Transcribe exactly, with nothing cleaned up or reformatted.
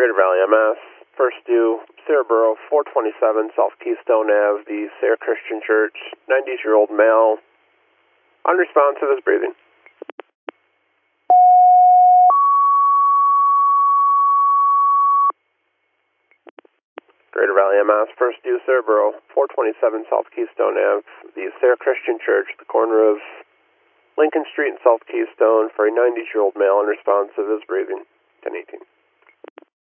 Greater Valley M S, first due, Cerebro, four twenty-seven South Keystone Avenue, the Sayre Christian Church, ninety-year-old male, unresponsive, is breathing. Greater Valley M S, first due, Cerebro, four twenty-seven South Keystone Avenue, the Sayre Christian Church, the corner of Lincoln Street and South Keystone, for a ninety-year-old male, unresponsive, is breathing. ten eighteen.